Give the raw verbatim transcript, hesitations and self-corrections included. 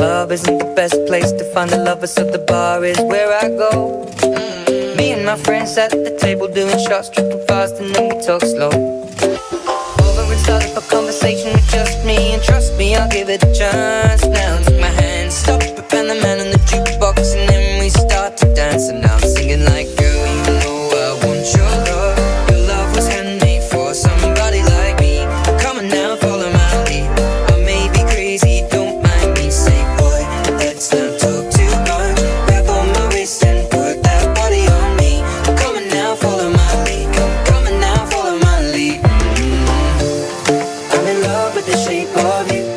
club isn't the best place to find the lovers, so the bar is where I go. Mm. Me and my friends sat at the table doing shots, tripping fast, and then we talk slow. Over and started a conversation with just me, and trust me, I'll give it a chance. Now take my hand, stop it, and the man on the jukebox, and then we start to dance. And now I'm singing like, girl, you know I want your love. Your love was handmade for somebody like me. Come on now, follow my lead. I may be crazy, don't mind me. Say, boy, let's not talk too much. Grab on my waist and put that body on me. Come on now, follow my lead. Come, come on now, follow my lead. Mm-hmm. I'm in love with the shape of you.